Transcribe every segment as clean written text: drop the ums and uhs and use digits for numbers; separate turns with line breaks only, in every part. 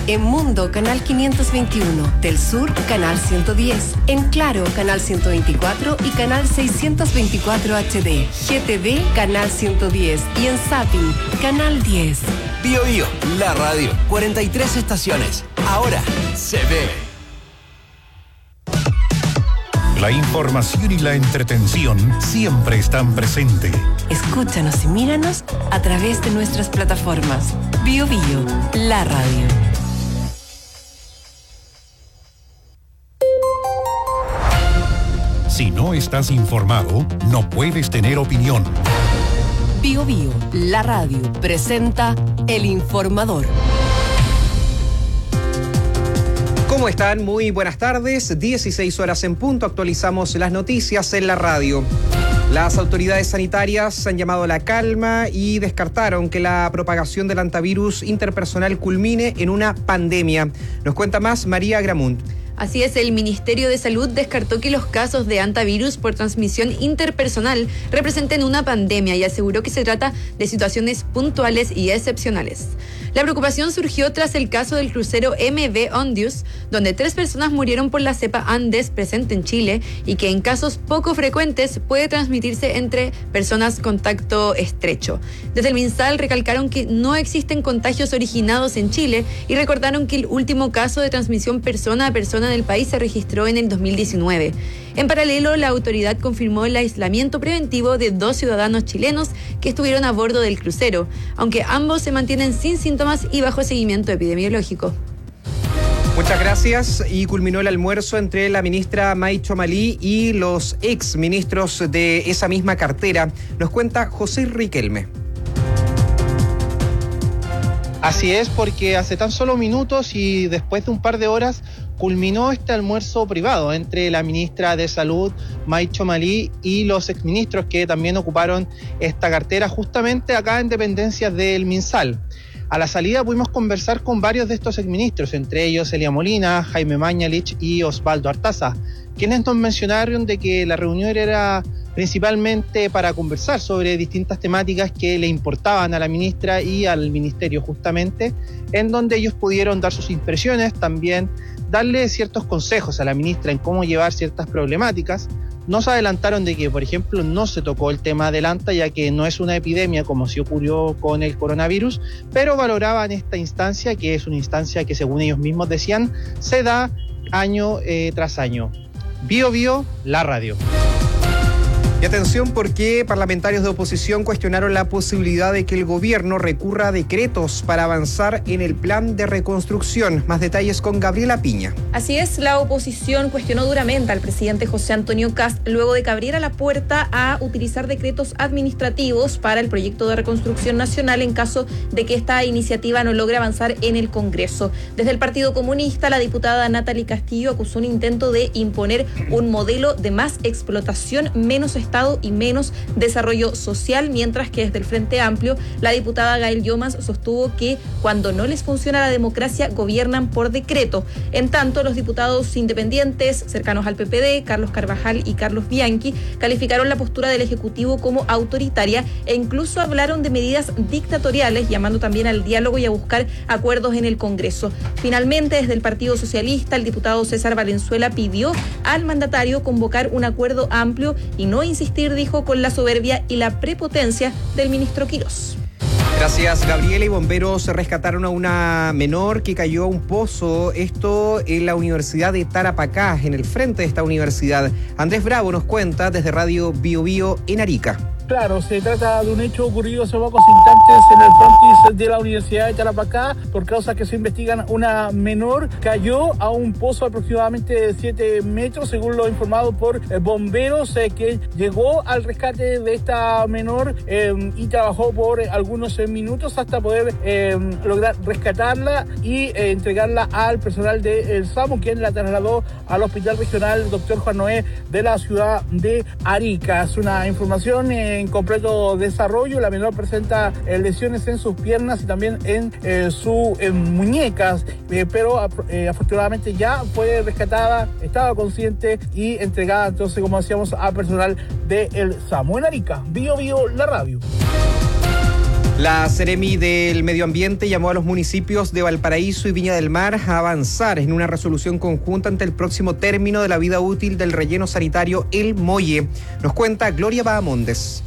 En Mundo, canal 521. Del Sur, canal 110. En Claro, canal 124 y canal 624 HD. GTV, canal 110. Y en Zapping, canal 10.
Bio Bio, la radio. 43 estaciones. Ahora se ve.
La información y la entretención siempre están presentes.
Escúchanos y míranos a través de nuestras plataformas. Bio Bio, la radio.
Si no estás informado, no puedes tener opinión.
Bio Bio, la radio, presenta El Informador.
¿Cómo están? Muy buenas tardes. 16 horas en punto. Actualizamos las noticias en la radio. Las autoridades sanitarias han llamado a la calma y descartaron que la propagación del hantavirus interpersonal culmine en una pandemia. Nos cuenta más María Gramunt.
Así es, el Ministerio de Salud descartó que los casos de hantavirus por transmisión interpersonal representen una pandemia y aseguró que se trata de situaciones puntuales y excepcionales. La preocupación surgió tras el caso del crucero MV Ondius, donde 3 personas murieron por la cepa Andes presente en Chile y que en casos poco frecuentes puede transmitirse entre personas contacto estrecho. Desde el MinSal recalcaron que no existen contagios originados en Chile y recordaron que el último caso de transmisión persona a persona en el país se registró en el 2019. En paralelo, la autoridad confirmó el aislamiento preventivo de 2 ciudadanos chilenos que estuvieron a bordo del crucero, aunque ambos se mantienen sin síntomas y bajo seguimiento epidemiológico.
Muchas gracias. Y culminó el almuerzo entre la ministra May Chomalí y los ex ministros de esa misma cartera. Nos cuenta José Riquelme.
Así es, porque hace tan solo minutos y después de un par de horas culminó este almuerzo privado entre la ministra de Salud, May Chomalí, y los exministros que también ocuparon esta cartera justamente acá en dependencias del MinSal. A la salida pudimos conversar con varios de estos exministros, entre ellos Elia Molina, Jaime Mañalich y Osvaldo Artaza, quienes nos mencionaron de que la reunión era principalmente para conversar sobre distintas temáticas que le importaban a la ministra y al ministerio justamente, en donde ellos pudieron dar sus impresiones, también darle ciertos consejos a la ministra en cómo llevar ciertas problemáticas. Nos adelantaron de que, por ejemplo, no se tocó el tema del ANTA, ya que no es una epidemia como sí ocurrió con el coronavirus, pero valoraban esta instancia, que es una instancia que, según ellos mismos decían, se da año tras año. Bio Bio, la radio.
Y atención, porque parlamentarios de oposición cuestionaron la posibilidad de que el gobierno recurra a decretos para avanzar en el plan de reconstrucción. Más detalles con Gabriela Piña.
Así es, la oposición cuestionó duramente al presidente José Antonio Kast luego de que abriera la puerta a utilizar decretos administrativos para el proyecto de reconstrucción nacional en caso de que esta iniciativa no logre avanzar en el Congreso. Desde el Partido Comunista, la diputada Natalie Castillo acusó un intento de imponer un modelo de más explotación, menos Estado y menos desarrollo social, mientras que desde el Frente Amplio la diputada Gael Llomas sostuvo que cuando no les funciona la democracia gobiernan por decreto. En tanto, los diputados independientes cercanos al PPD, Carlos Carvajal y Carlos Bianchi, calificaron la postura del Ejecutivo como autoritaria e incluso hablaron de medidas dictatoriales, llamando también al diálogo y a buscar acuerdos en el Congreso. Finalmente, desde el Partido Socialista, el diputado César Valenzuela pidió al mandatario convocar un acuerdo amplio y no insistir, dijo, con la soberbia y la prepotencia del ministro Quirós.
Gracias, Gabriela. Y bomberos rescataron a una menor que cayó a un pozo, esto en la Universidad de Tarapacá, en el frente de esta universidad. Andrés Bravo nos cuenta desde Radio Bio Bio en Arica.
Claro, se trata de un hecho ocurrido hace pocos instantes en el frontis de la Universidad de Tarapacá. Por causas que se investigan, una menor cayó a un pozo aproximadamente de 7 metros, según lo informado por bomberos, que llegó al rescate de esta menor y trabajó por algunos minutos hasta poder lograr rescatarla y entregarla al personal del SAMU, quien la trasladó al Hospital Regional Dr. Juan Noé de la ciudad de Arica. Es una información en completo desarrollo. La menor presenta lesiones en sus piernas y también en sus muñecas, pero afortunadamente ya fue rescatada, estaba consciente y entregada, entonces, como decíamos, a personal del SAMU. En Arica, Bio Bio, la radio.
La Seremi del Medio Ambiente llamó a los municipios de Valparaíso y Viña del Mar a avanzar en una resolución conjunta ante el próximo término de la vida útil del relleno sanitario El Molle. Nos cuenta Gloria Bahamondes.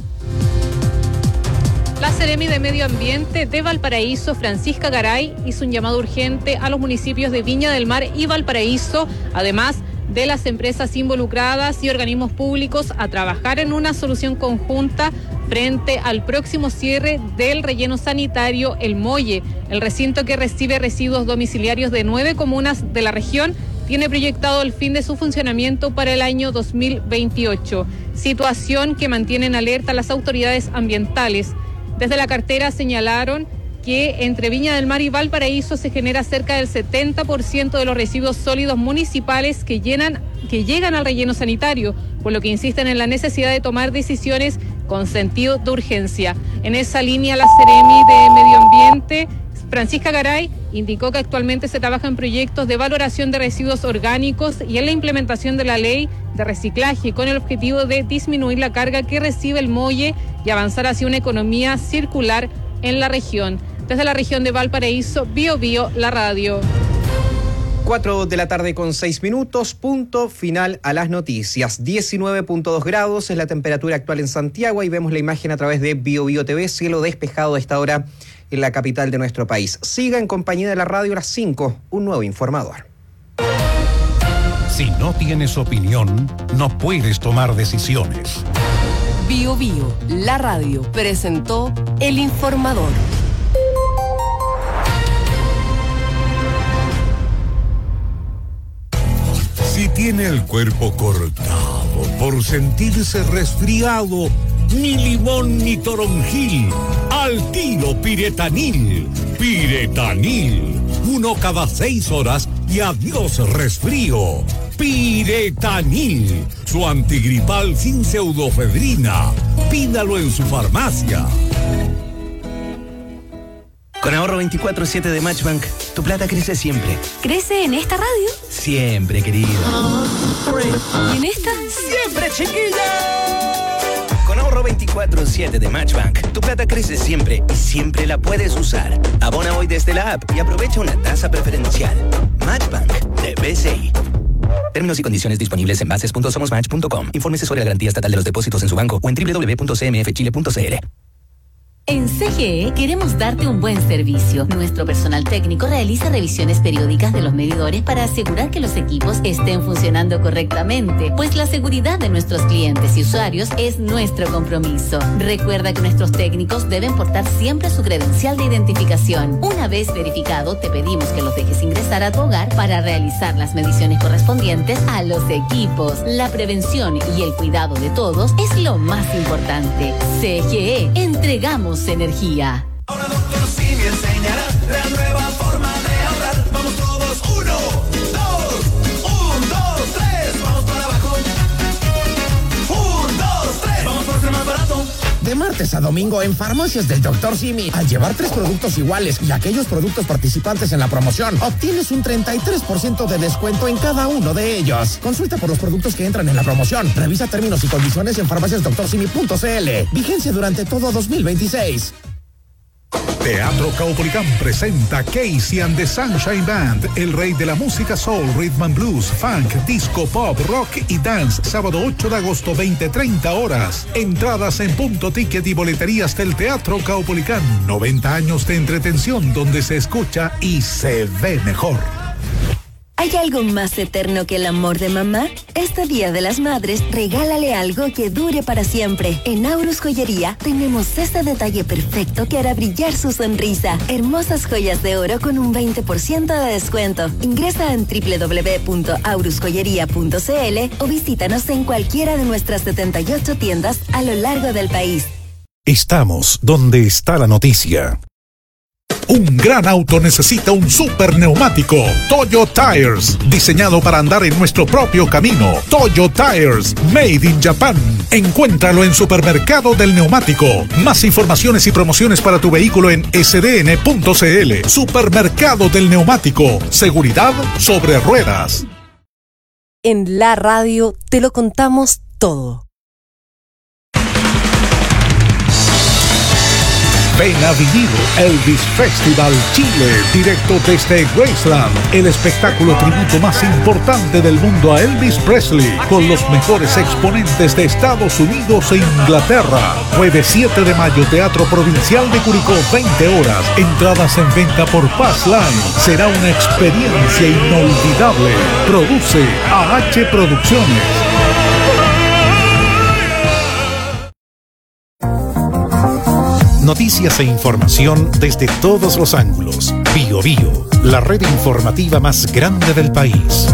La Seremi de Medio Ambiente de Valparaíso, Francisca Garay, hizo un llamado urgente a los municipios de Viña del Mar y Valparaíso, además de las empresas involucradas y organismos públicos, a trabajar en una solución conjunta frente al próximo cierre del relleno sanitario El Molle. El recinto, que recibe residuos domiciliarios de 9 comunas de la región, tiene proyectado el fin de su funcionamiento para el año 2028, situación que mantiene en alerta las autoridades ambientales. Desde la cartera señalaron que entre Viña del Mar y Valparaíso se genera cerca del 70% de los residuos sólidos municipales que llegan al relleno sanitario, por lo que insisten en la necesidad de tomar decisiones con sentido de urgencia. En esa línea, la Seremi de Medio Ambiente, Francisca Garay, indicó que actualmente se trabaja en proyectos de valoración de residuos orgánicos y en la implementación de la ley de reciclaje, con el objetivo de disminuir la carga que recibe el Molle y avanzar hacia una economía circular en la región. Desde la región de Valparaíso, Bio Bio, la radio.
4 de la tarde con 6 minutos, punto final a las noticias. 19.2 grados es la temperatura actual en Santiago y vemos la imagen a través de Bio Bio TV, cielo despejado a esta hora en la capital de nuestro país. Siga en compañía de la radio a las 5, un nuevo informador.
Si no tienes opinión, no puedes tomar decisiones.
Bio Bio, la radio, presentó El Informador.
Si tiene el cuerpo cortado por sentirse resfriado, ni limón ni toronjil, al tiro Piretanil. Piretanil, 1 cada 6 horas y adiós resfrío. Piretanil, su antigripal sin pseudofedrina. Pídalo en su farmacia.
Con ahorro 24/7 de Matchbank, tu plata crece siempre.
¿Crece en esta radio?
Siempre, querido.
¿Y en esta?
¡Siempre, chiquilla! Con ahorro 24/7 de Matchbank, tu plata crece siempre y siempre la puedes usar. Abona hoy desde la app y aprovecha una tasa preferencial. Matchbank de BCI. Términos y condiciones disponibles en bases.somosmatch.com. Infórmese sobre la garantía estatal de los depósitos en su banco o en www.cmfchile.cl.
En CGE queremos darte un buen servicio. Nuestro personal técnico realiza revisiones periódicas de los medidores para asegurar que los equipos estén funcionando correctamente, pues la seguridad de nuestros clientes y usuarios es nuestro compromiso. Recuerda que nuestros técnicos deben portar siempre su credencial de identificación. Una vez verificado, te pedimos que los dejes ingresar a tu hogar para realizar las mediciones correspondientes a los equipos. La prevención y el cuidado de todos es lo más importante. CGE, entregamos energía.
Ahora Dr. Simi enseñará la nueva forma de ahorrar. Vamos todos, 1, 2, 3, vamos para abajo. 1, 2, 3, vamos por ser más barato.
De martes a domingo en Farmacias del Dr. Simi, al llevar 3 productos iguales y aquellos productos participantes en la promoción, obtienes un 33% de descuento en cada uno de ellos. Consulta por los productos que entran en la promoción. Revisa términos y condiciones en farmaciasdoctorsimi.cl. Vigencia durante todo 2026.
Teatro Caupolicán presenta Casey and the Sunshine Band, el rey de la música soul, rhythm and blues, funk, disco, pop, rock y dance, sábado 8 de agosto, 20:30 horas. Entradas en Punto Ticket y boleterías del Teatro Caupolicán. 90 años de entretención donde se escucha y se ve mejor.
¿Hay algo más eterno que el amor de mamá? Este Día de las Madres, regálale algo que dure para siempre. En Aurus Joyería tenemos ese detalle perfecto que hará brillar su sonrisa. Hermosas joyas de oro con un 20% de descuento. Ingresa en www.aurusjoyería.cl o visítanos en cualquiera de nuestras 78 tiendas a lo largo del país.
Estamos donde está la noticia. Un gran auto necesita un super neumático. Toyo Tires, diseñado para andar en nuestro propio camino. Toyo Tires, made in Japan. Encuéntralo en Supermercado del Neumático. Más informaciones y promociones para tu vehículo en sdn.cl. Supermercado del Neumático. Seguridad sobre ruedas.
En la radio te lo contamos todo.
Ven a vivir Elvis Festival Chile, directo desde Graceland, el espectáculo tributo más importante del mundo a Elvis Presley, con los mejores exponentes de Estados Unidos e Inglaterra. Jueves 7 de mayo, Teatro Provincial de Curicó, 20 horas. Entradas en venta por Passline. Será una experiencia inolvidable. Produce AH Producciones. Noticias e información desde todos los ángulos. BioBio, la red informativa más grande del país.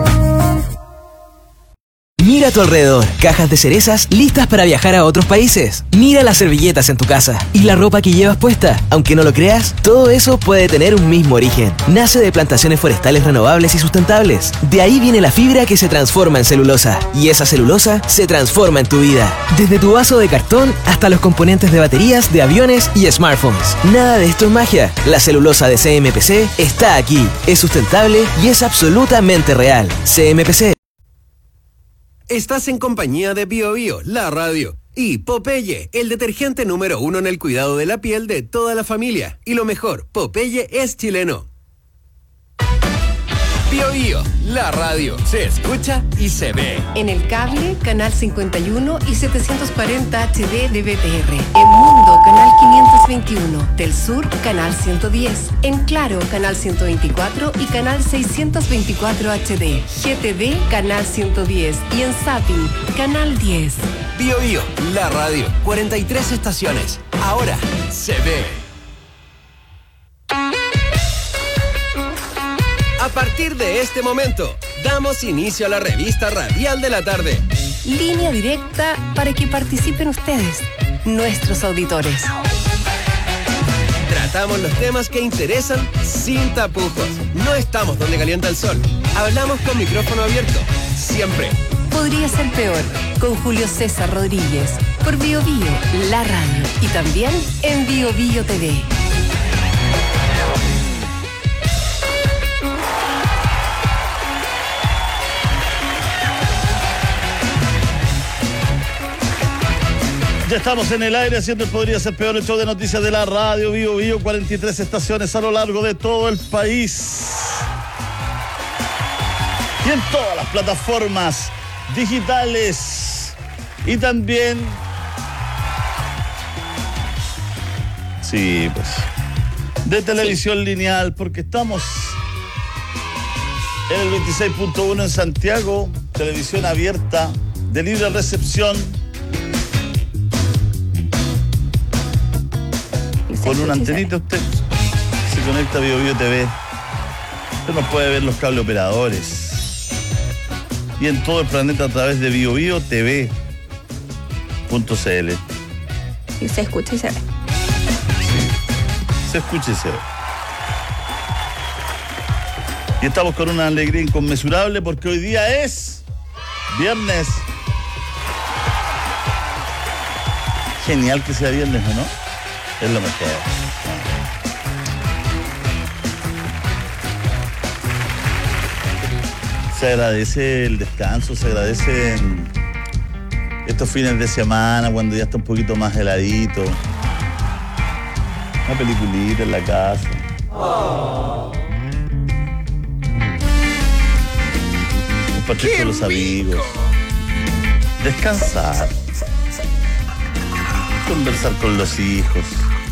Mira a tu alrededor, cajas de cerezas listas para viajar a otros países. Mira las servilletas en tu casa y la ropa que llevas puesta. Aunque no lo creas, todo eso puede tener un mismo origen. Nace de plantaciones forestales renovables y sustentables. De ahí viene la fibra que se transforma en celulosa. Y esa celulosa se transforma en tu vida. Desde tu vaso de cartón hasta los componentes de baterías, de aviones y smartphones. Nada de esto es magia. La celulosa de CMPC está aquí. Es sustentable y es absolutamente real. CMPC.
Estás en compañía de BioBio, la radio, y Popeye, el detergente número 1 en el cuidado de la piel de toda la familia. Y lo mejor, Popeye es chileno. BioBio, la radio, se escucha y se ve.
En el cable, canal 51 y 740 HD de BTR. En Mundo, canal 521. Del Sur, canal 110. En Claro, canal 124 y canal 624 HD. GTV, canal 110. Y en Zapping, canal 10.
BioBio, la radio, 43 estaciones. Ahora se ve. A partir de este momento, damos inicio a la revista radial de la tarde.
Línea directa para que participen ustedes, nuestros auditores.
Tratamos los temas que interesan sin tapujos. No estamos donde calienta el sol. Hablamos con micrófono abierto. Siempre.
Podría ser peor. Con Julio César Rodríguez. Por BioBio, la radio. Y también en BioBio TV.
Ya estamos en el aire, siempre podría ser peor el show de noticias de la radio BioBio, 43 estaciones a lo largo de todo el país. Y en todas las plataformas digitales. Y también... Sí, pues... de televisión lineal, porque estamos en el 26.1 en Santiago, televisión abierta, de libre recepción. Con una antenita usted se conecta a BioBio TV. Usted nos puede ver los cable operadores. Y en todo el planeta a través de BioBioTV.cl.
Y se escucha y se ve.
Se escucha y se ve. Y estamos con una alegría inconmensurable porque hoy día es viernes. Genial que sea viernes, ¿o no? Es lo mejor. Se agradece el descanso, se agradecen estos fines de semana cuando ya está un poquito más heladito. Una peliculita en la casa. Compartir con los amigos. Descansar. Conversar con los hijos.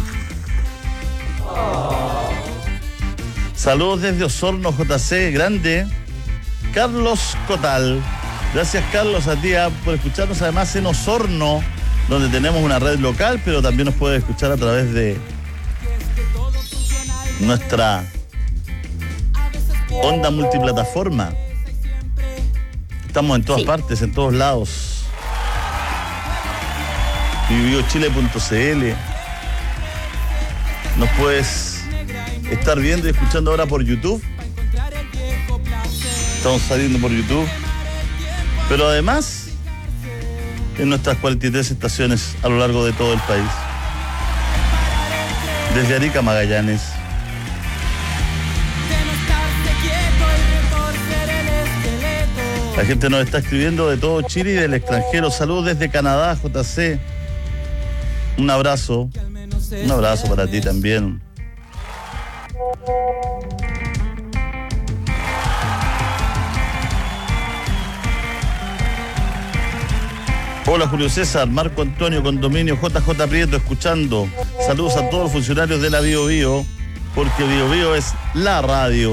Saludos desde Osorno, JC, grande. Carlos Cotal. Gracias, Carlos, a ti por escucharnos además en Osorno, donde tenemos una red local, pero también nos puedes escuchar a través de nuestra onda multiplataforma. Estamos en todas partes, en todos lados. BioBioChile.cl. Nos puedes estar viendo y escuchando ahora por YouTube. Estamos saliendo por YouTube. Pero además, en nuestras 43 estaciones a lo largo de todo el país. Desde Arica a Magallanes. La gente nos está escribiendo de todo Chile y del extranjero. Saludos desde Canadá, JC. Un abrazo. Un abrazo para ti también. Hola Julio César, Marco Antonio, Condominio, JJ Prieto, escuchando. Saludos a todos los funcionarios de la Bio Bio, porque Bio Bio es la radio.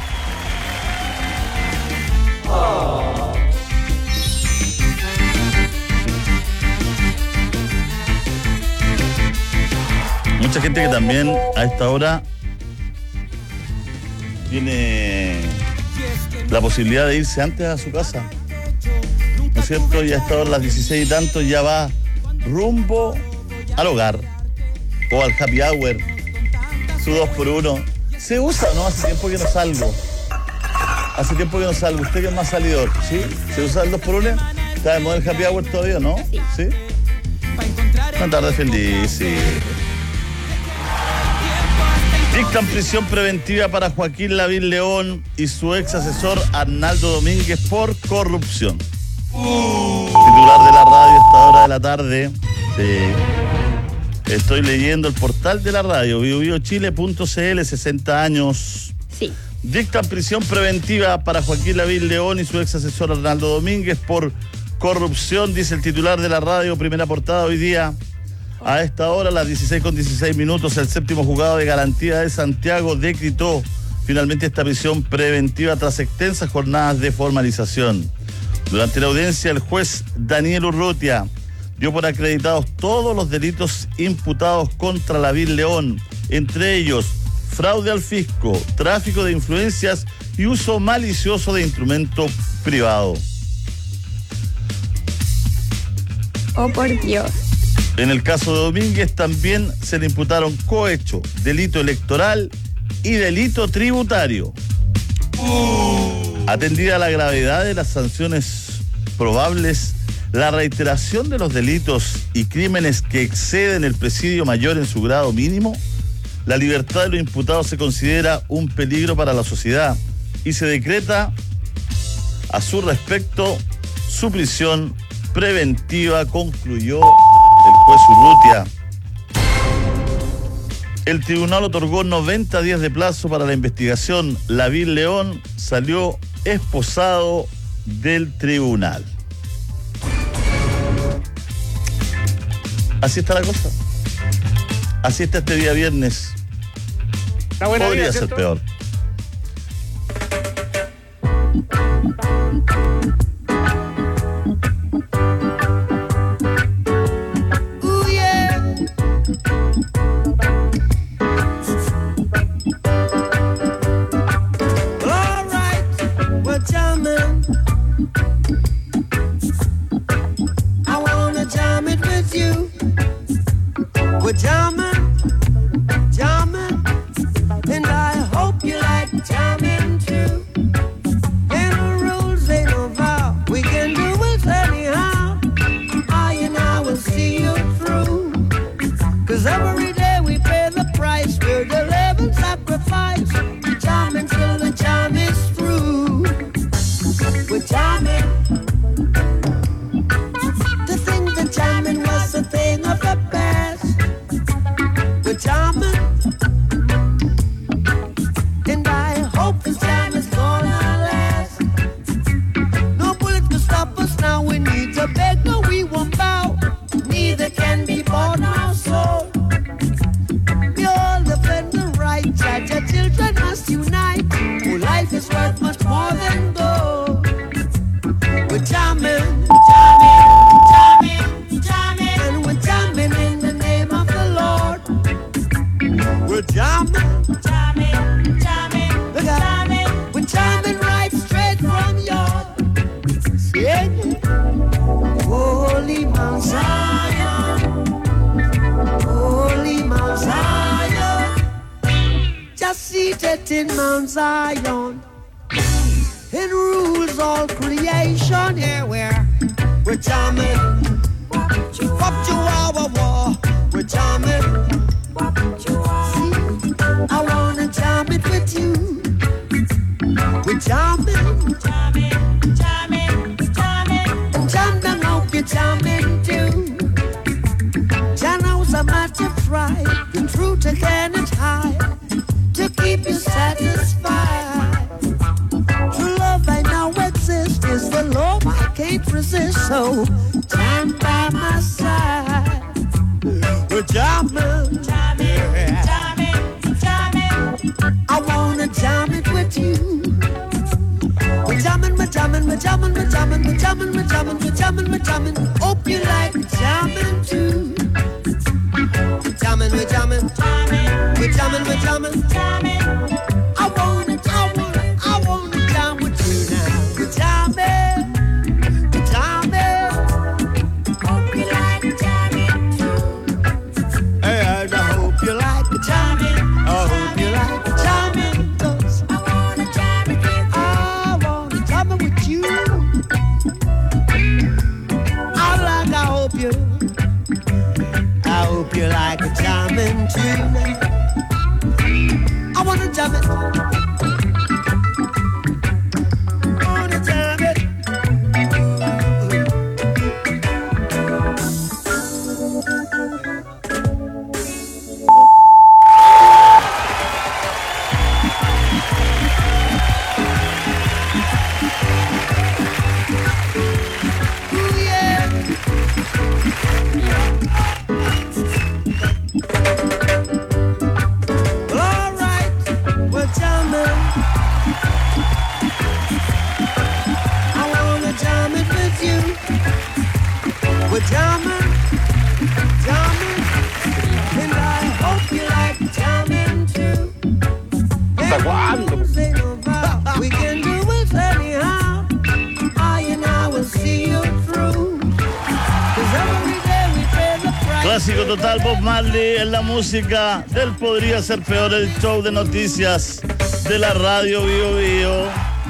Mucha gente que también a esta hora tiene la posibilidad de irse antes a su casa, ¿no es cierto? Y a esta hora, las 16 y tanto, ya va rumbo al hogar o al happy hour, su 2x1. ¿Se usa o no? Hace tiempo que no salgo. Usted que es más salidor, ¿sí? ¿Se usa el 2x1? ¿Está de moda el happy hour todavía, no? ¿Sí? Una tarde feliz, sí. Dictan prisión preventiva para Joaquín Lavín León y su ex asesor Arnaldo Domínguez por corrupción. Titular de la radio a esta hora de la tarde. Estoy leyendo el portal de la radio, biobiochile.cl, 60 años.
Sí.
Dictan prisión preventiva para Joaquín Lavín León y su ex asesor Arnaldo Domínguez por corrupción, dice el titular de la radio, primera portada hoy día. A esta hora, a las 16:16, el séptimo juzgado de garantía de Santiago decretó finalmente esta prisión preventiva tras extensas jornadas de formalización. Durante la audiencia, el juez Daniel Urrutia dio por acreditados todos los delitos imputados contra Lavín León, entre ellos fraude al fisco, tráfico de influencias y uso malicioso de instrumento privado.
Oh, por Dios.
En el caso de Domínguez también se le imputaron cohecho, delito electoral y delito tributario. Atendida la gravedad de las sanciones probables, la reiteración de los delitos y crímenes que exceden el presidio mayor en su grado mínimo, la libertad de los imputados se considera un peligro para la sociedad y se decreta a su respecto su prisión preventiva, concluyó el juez Urrutia. El tribunal otorgó 90 días de plazo para la investigación. Lavín León salió esposado del tribunal. Así está la cosa. Así está este día viernes. Podría ser peor.
In Mount Zion, it rules all creation. Here we're jamming. Wop chihuahua, we're jamming. See, I wanna jam it with you. We're jamming, jamming, jamming, jamming. And jam down, hope you're jamming too. Jam knows a magic. right. The truth I cannot hide to keep you satisfied. True love I know exists is the love I can't resist. So stand by my side. We're jamming, jamming, jamming, jamming. I wanna jam it with you. We're jamming, we're jamming, we're jamming, we're jamming, we're jamming, we're jamming, we're jamming, we're jamming. Hope you like jamming too. We're jamming, we're jamming, jamming, we're jamming, we're jamming, jamming. I wanna jam with you now. We're jamming, we're jamming. Hope you like jamming too. And I hope you like jamming. I hope you like jamming. 'Cause I wanna jam it with you. I wanna jam it with you. I hope you like a jamming too. I wanna jam it. Wanna jam it. Jamming, jamming, and I hope you like jamming too. ¿Hasta cuándo? We can do it anyhow. I and I will see you through. 'Cause every day we pay the price.
Clásico total, Bob Marley en la música del Podría Ser Peor, el show de noticias de la radio Bio Bio.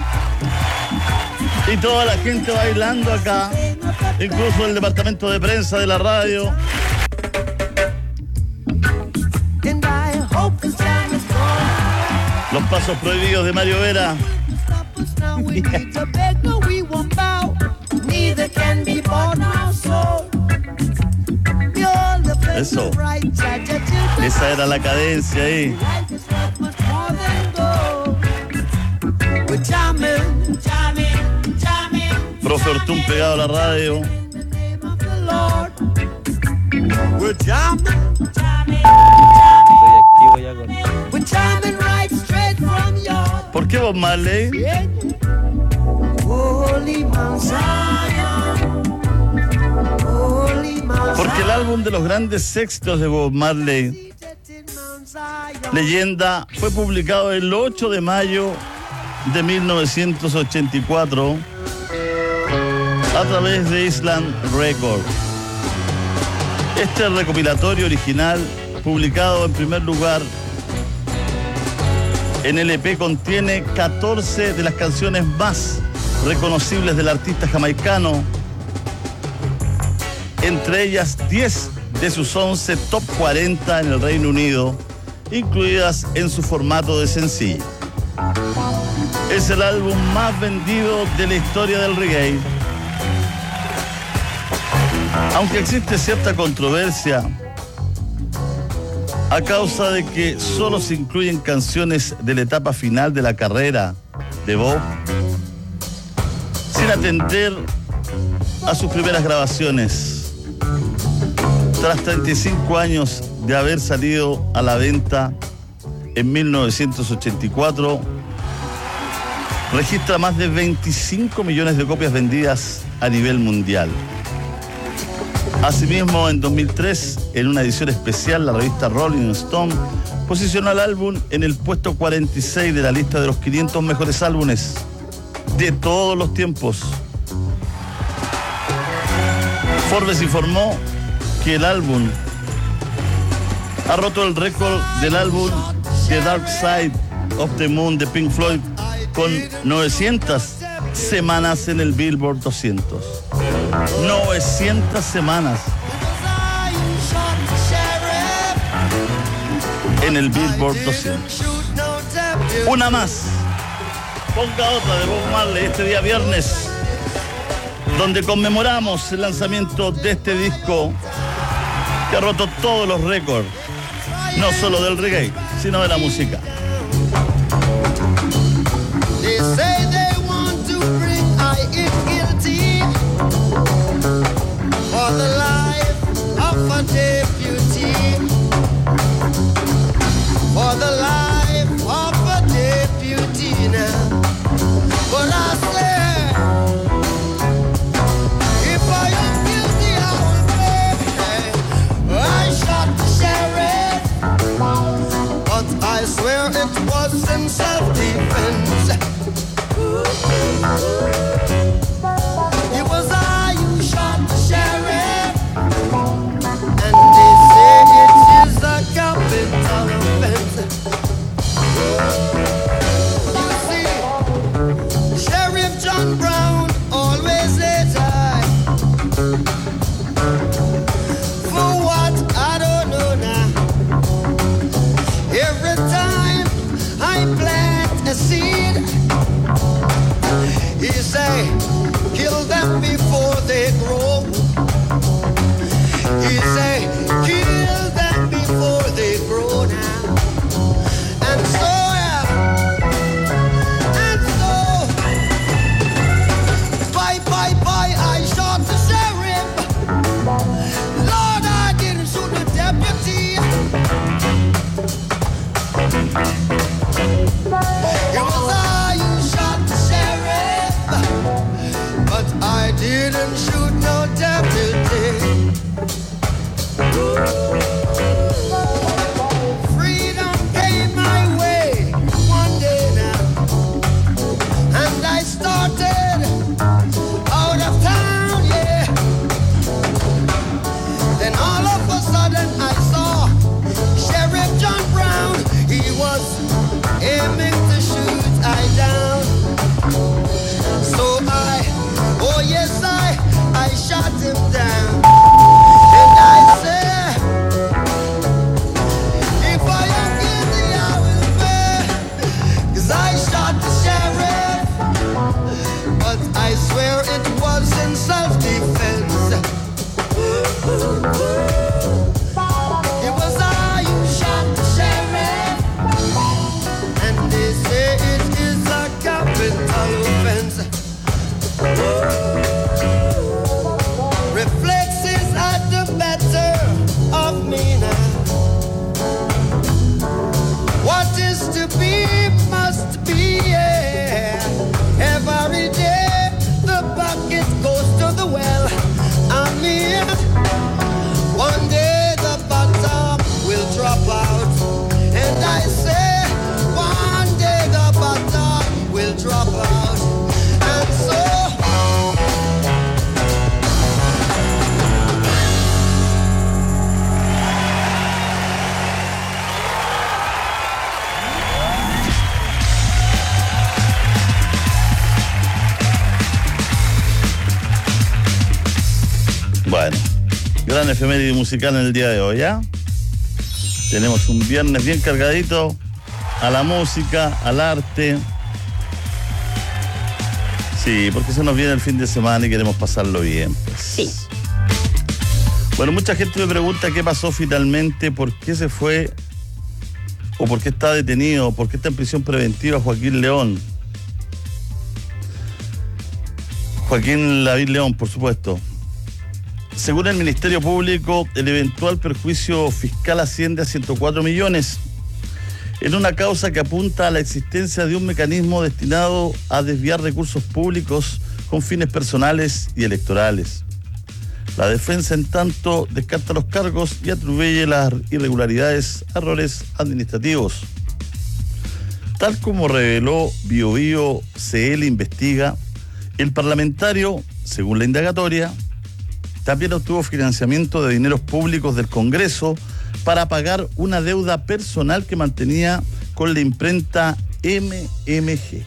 Y toda la gente bailando acá. Incluso el departamento de prensa de la radio. Los pasos prohibidos de Mario Vera. Eso. Esa era la cadencia ahí. Profe Ortún pegado a la radio. ¿Por qué Bob Marley? Porque el álbum de los grandes éxitos de Bob Marley, Leyenda, fue publicado el 8 de mayo de 1984 a través de Island Records. Este recopilatorio original, publicado en primer lugar en LP, contiene 14 de las canciones más reconocibles del artista jamaicano, entre ellas 10 de sus 11 top 40 en el Reino Unido, incluidas en su formato de sencillo. Es el álbum más vendido de la historia del reggae. Aunque existe cierta controversia a causa de que solo se incluyen canciones de la etapa final de la carrera de Bob, sin atender a sus primeras grabaciones. Tras 35 años de haber salido a la venta en 1984, registra más de 25 millones de copias vendidas a nivel mundial. Asimismo, en 2003, en una edición especial, la revista Rolling Stone posicionó al álbum en el puesto 46 de la lista de los 500 mejores álbumes de todos los tiempos. Forbes informó que el álbum ha roto el récord del álbum The Dark Side of the Moon de Pink Floyd, con 900 semanas en el Billboard 200. 900 semanas en el Billboard 200. Una más. Ponga otra de Bob Marley este día viernes, donde conmemoramos el lanzamiento de este disco que ha roto todos los récords. No solo del reggae, sino de la música.
They say they want to bring I in guilty for the life of a deputy, for the life of a deputy now. But I say, if I am guilty, I will pay. I shot the sheriff, but I swear it was in self-defense. It was I who shot the sheriff, and they say it is a capital offense. You see, Sheriff John Brown always says for what I don't know now. Every time I plant a seed, he say, kill them before they grow. He say, kill them before they grow now. And so, bye, I shot the sheriff. Lord, I didn't shoot the deputy. It was I who shot the sheriff, but I didn't shoot no deputy. Freedom came my way one day now, and I started out of town, yeah. Then all of a sudden I saw Sheriff John Brown. He was aiming to shoot I down. So oh yes, I shot him down. And I said, if I am guilty, I will pay. 'Cause I shot the sheriff, but I swear it was in self-defense. It was I who shot the sheriff, and they say it is a capital offense. Reflexes at the better of me now. What is to be must be, yeah. Every day the bucket goes to the well. I mean, one day the bottom will drop out. And I say, one day the bottom will drop out. And so
bueno, gran efeméride musical en el día de hoy, ¿ya? Tenemos un viernes bien cargadito a la música, al arte. Sí, porque se nos viene el fin de semana y queremos pasarlo bien, pues.
Sí.
Bueno, mucha gente me pregunta qué pasó finalmente, por qué se fue, o por qué está detenido, por qué está en prisión preventiva Joaquín León. Joaquín Lavín León, por supuesto. Según el Ministerio Público, el eventual perjuicio fiscal asciende a 104 millones en una causa que apunta a la existencia de un mecanismo destinado a desviar recursos públicos con fines personales y electorales. La defensa, en tanto, descarta los cargos y atribuye las irregularidades a errores administrativos. Tal como reveló BioBio CL Investiga, el parlamentario, según la indagatoria, también obtuvo financiamiento de dineros públicos del Congreso para pagar una deuda personal que mantenía con la imprenta MMG.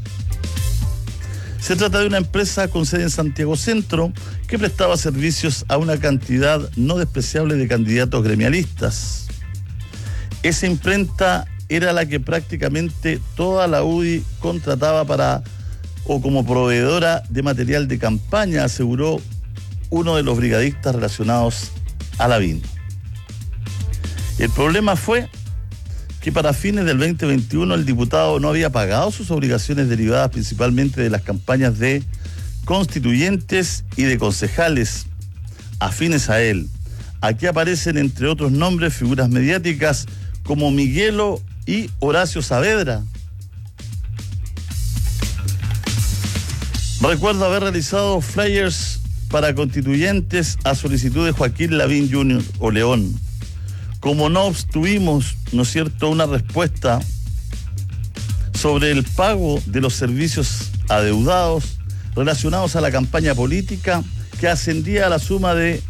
Se trata de una empresa con sede en Santiago Centro que prestaba servicios a una cantidad no despreciable de candidatos gremialistas. Esa imprenta era la que prácticamente toda la UDI contrataba para o como proveedora de material de campaña, aseguró uno de los brigadistas relacionados a Lavín. El problema fue que para fines del 2021 el diputado no había pagado sus obligaciones derivadas principalmente de las campañas de constituyentes y de concejales afines a él. Aquí aparecen, entre otros nombres, figuras mediáticas como Miguelo y Horacio Saavedra. Recuerdo haber realizado flyers para constituyentes a solicitud de Joaquín Lavín Jr. o León. Como no obtuvimos, ¿no es cierto?, una respuesta sobre el pago de los servicios adeudados relacionados a la campaña política, que ascendía a la suma de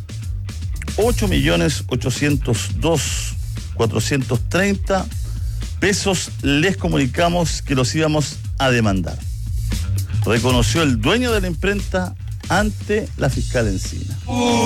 8.802.430 pesos, les comunicamos que los íbamos a demandar. Reconoció el dueño de la imprenta ante la fiscal Encina.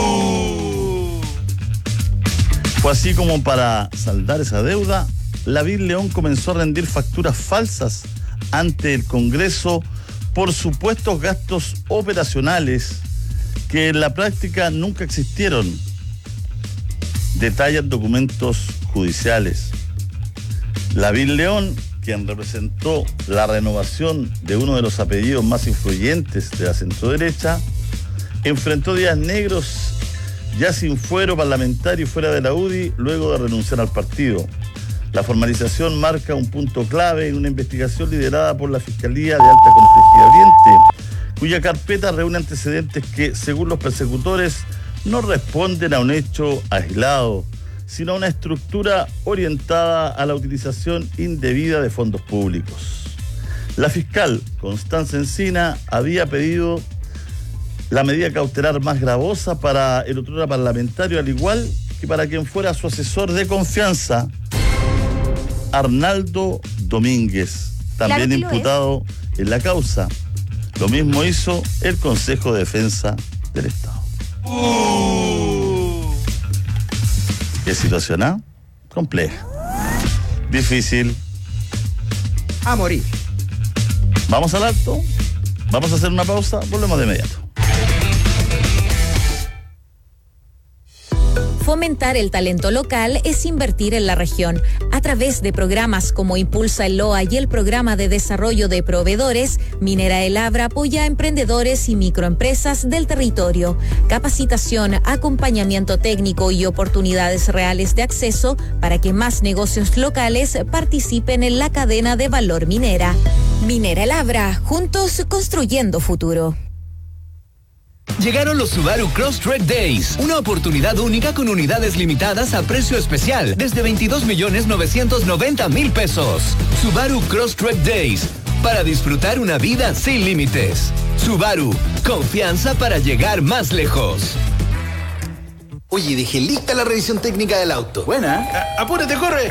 Fue así como, para saldar esa deuda, Lavín León comenzó a rendir facturas falsas ante el Congreso por supuestos gastos operacionales que en la práctica nunca existieron. Detallan documentos judiciales. Lavín León, quien representó la renovación de uno de los apellidos más influyentes de la centroderecha, enfrentó días negros ya sin fuero parlamentario y fuera de la UDI luego de renunciar al partido. La formalización marca un punto clave en una investigación liderada por la Fiscalía de Alta Complejidad Oriente, cuya carpeta reúne antecedentes que, según los persecutores, no responden a un hecho aislado, sino a una estructura orientada a la utilización indebida de fondos públicos. La fiscal Constanza Encina había pedido la medida cautelar más gravosa para el otrora parlamentario, al igual que para quien fuera su asesor de confianza, Arnaldo Domínguez, también imputado en la causa. Lo mismo hizo el Consejo de Defensa del Estado. ¿Qué situación, ah? Compleja. Difícil.
A morir.
Vamos al alto, vamos a hacer una pausa, volvemos de inmediato.
Fomentar el talento local es invertir en la región. A través de programas como Impulsa el LOA y el Programa de Desarrollo de Proveedores, Minera El Abra apoya a emprendedores y microempresas del territorio. Capacitación, acompañamiento técnico y oportunidades reales de acceso para que más negocios locales participen en la cadena de valor minera. Minera El Abra, juntos construyendo futuro.
Llegaron los Subaru Crosstrek Days, una oportunidad única con unidades limitadas a precio especial desde 22.990.000 pesos. Subaru Crosstrek Days, para disfrutar una vida sin límites. Subaru, confianza para llegar más lejos.
Oye, dejé lista la revisión técnica del auto.
Buena. Apúrate, corre.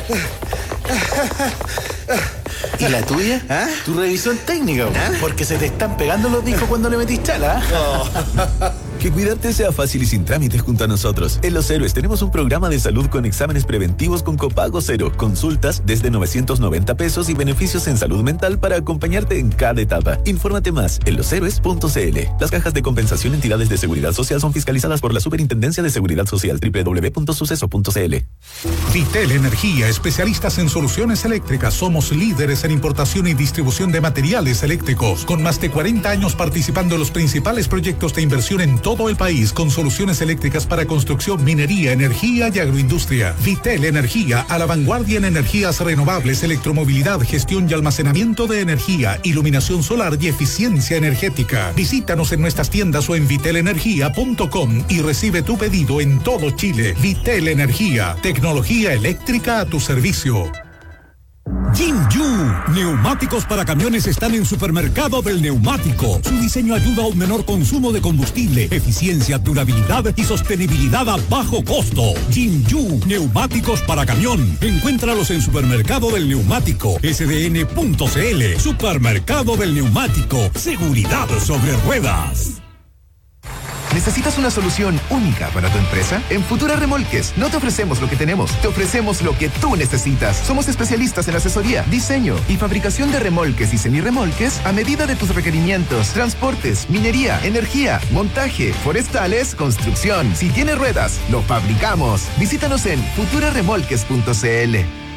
¿Y la tuya?
¿Ah? Tu revisión técnica, porque se te están pegando los discos cuando le metís chala.
Que cuidarte sea fácil y sin trámites junto a nosotros. En Los Héroes tenemos un programa de salud con exámenes preventivos con copago cero, consultas desde 990 pesos y beneficios en salud mental para acompañarte en cada etapa. Infórmate más en loshéroes.cl. Las cajas de compensación entidades de seguridad social son fiscalizadas por la Superintendencia de Seguridad Social, www.suceso.cl.
Vitel Energía, especialistas en soluciones eléctricas. Somos líderes en importación y distribución de materiales eléctricos, con más de 40 años participando en los principales proyectos de inversión en todo el país, con soluciones eléctricas para construcción, minería, energía y agroindustria. Vitel Energía, a la vanguardia en energías renovables, electromovilidad, gestión y almacenamiento de energía, iluminación solar y eficiencia energética. Visítanos en nuestras tiendas o en vitelenergia.com y recibe tu pedido en todo Chile. Vitel Energía, tecnología eléctrica a tu servicio.
Jinju, neumáticos para camiones están en Supermercado del Neumático. Su diseño ayuda a un menor consumo de combustible, eficiencia, durabilidad y sostenibilidad a bajo costo. Jinju, neumáticos para camión. Encuéntralos en Supermercado del Neumático, sdn.cl. Supermercado del Neumático, seguridad sobre ruedas.
¿Necesitas una solución única para tu empresa? En Futura Remolques no te ofrecemos lo que tenemos, te ofrecemos lo que tú necesitas. Somos especialistas en asesoría, diseño y fabricación de remolques y semirremolques a medida de tus requerimientos. Transportes, minería, energía, montaje, forestales, construcción. Si tiene ruedas, lo fabricamos. Visítanos en futuraremolques.cl.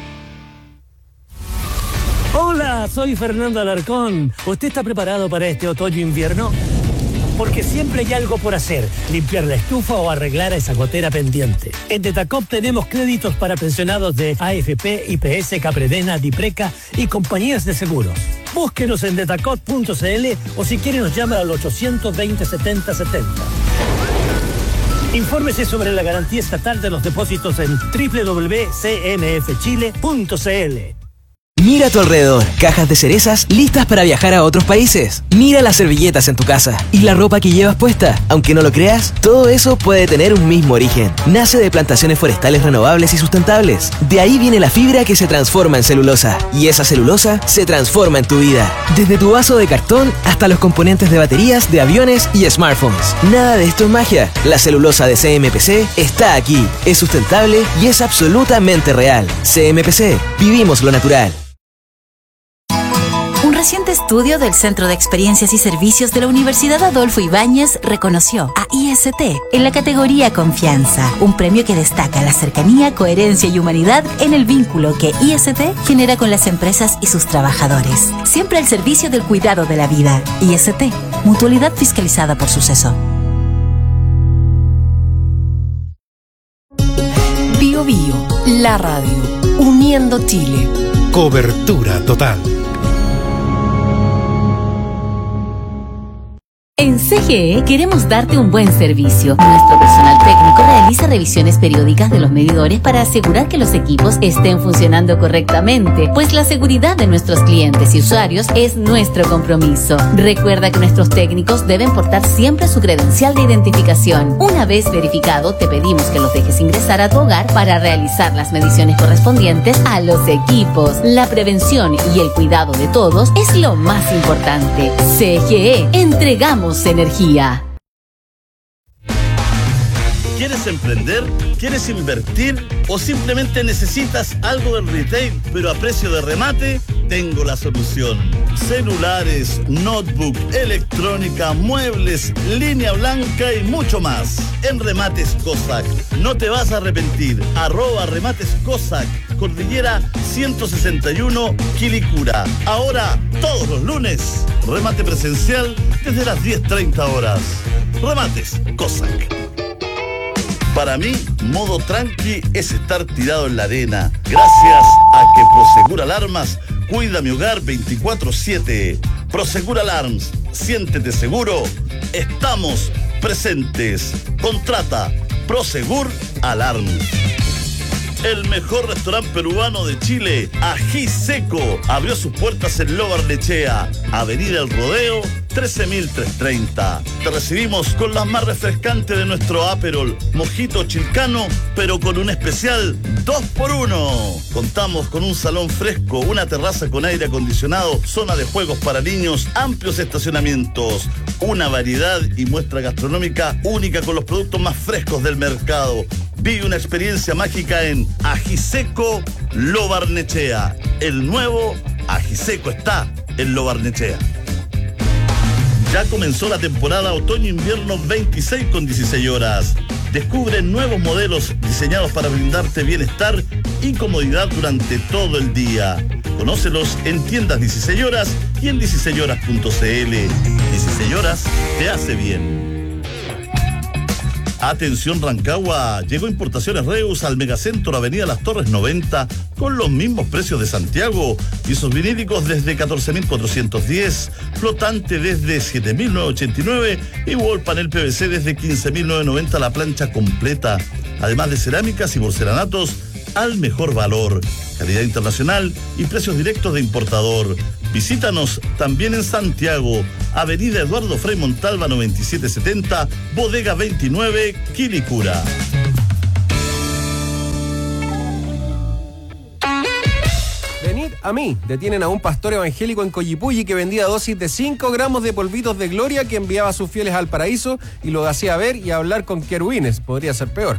Hola, soy Fernando Alarcón. ¿Usted está preparado para este otoño-invierno? Porque siempre hay algo por hacer, limpiar la estufa o arreglar esa gotera pendiente. En Detacop tenemos créditos para pensionados de AFP, IPS, Capredena, Dipreca y compañías de seguros. Búsquenos en detacop.cl o si quiere nos llama al 820-7070. Infórmese sobre la garantía estatal de los depósitos en www.cmfchile.cl.
Mira a tu alrededor, cajas de cerezas listas para viajar a otros países. Mira las servilletas en tu casa y la ropa que llevas puesta. Aunque no lo creas, todo eso puede tener un mismo origen. Nace de plantaciones forestales renovables y sustentables. De ahí viene la fibra que se transforma en celulosa. Y esa celulosa se transforma en tu vida. Desde tu vaso de cartón hasta los componentes de baterías, de aviones y smartphones. Nada de esto es magia. La celulosa de CMPC está aquí. Es sustentable y es absolutamente real. CMPC, vivimos lo natural.
Un reciente estudio del Centro de Experiencias y Servicios de la Universidad Adolfo Ibáñez reconoció a IST en la categoría Confianza, un premio que destaca la cercanía, coherencia y humanidad en el vínculo que IST genera con las empresas y sus trabajadores. Siempre al servicio del cuidado de la vida. IST, mutualidad fiscalizada por Suceso.
Bio Bio, la radio, uniendo Chile.
Cobertura total.
En CGE queremos darte un buen servicio. Nuestro personal técnico realiza revisiones periódicas de los medidores para asegurar que los equipos estén funcionando correctamente, pues la seguridad de nuestros clientes y usuarios es nuestro compromiso. Recuerda que nuestros técnicos deben portar siempre su credencial de identificación. Una vez verificado, te pedimos que los dejes ingresar a tu hogar para realizar las mediciones correspondientes a los equipos. La prevención y el cuidado de todos es lo más importante. CGE, entregamos energía.
¿Quieres emprender? ¿Quieres invertir? ¿O simplemente necesitas algo del retail pero a precio de remate? Tengo la solución. Celulares, notebook, electrónica, muebles, línea blanca y mucho más. En Remates Cossack. No te vas a arrepentir. @Remates Cossack. Cordillera 161, Quilicura. Ahora, todos los lunes, remate presencial desde las 10:30 horas. Remates Cossack. Para mí, modo tranqui es estar tirado en la arena. Gracias a que Prosegur Alarmas cuida mi hogar 24/7. Prosegur Alarms, siéntete seguro. Estamos presentes. Contrata Prosegur Alarms. El mejor restaurante peruano de Chile, Ají Seco, abrió sus puertas en Lo Barnechea, Avenida El Rodeo, 13.330. Te recibimos con las más refrescantes de nuestro Aperol, mojito chilcano, pero con un especial 2x1. Contamos con un salón fresco, una terraza con aire acondicionado, zona de juegos para niños, amplios estacionamientos, una variedad y muestra gastronómica única con los productos más frescos del mercado. Vive una experiencia mágica en Ajiseco Lo Barnechea. El nuevo Ajiseco está en Lo Barnechea. Ya comenzó la temporada otoño-invierno 26 con 16 horas. Descubre nuevos modelos diseñados para brindarte bienestar y comodidad durante todo el día. Conócelos en tiendas 16 horas y en 16horas.cl. 16 horas te hace bien. Atención Rancagua, llegó Importaciones Reus al Megacentro Avenida Las Torres 90 con los mismos precios de Santiago. Pisos vinílicos desde 14.410, flotante desde 7.989 y wall panel PVC desde 15.990 la plancha completa. Además de cerámicas y porcelanatos al mejor valor, calidad internacional y precios directos de importador. Visítanos también en Santiago, Avenida Eduardo Frei Montalva 9770, Bodega 29, Quilicura.
Venid
a mí. Detienen a un pastor evangélico en Collipulli que vendía dosis de 5 gramos de polvitos de gloria que enviaba a sus fieles al paraíso y lo hacía ver y hablar con querubines. Podría ser peor.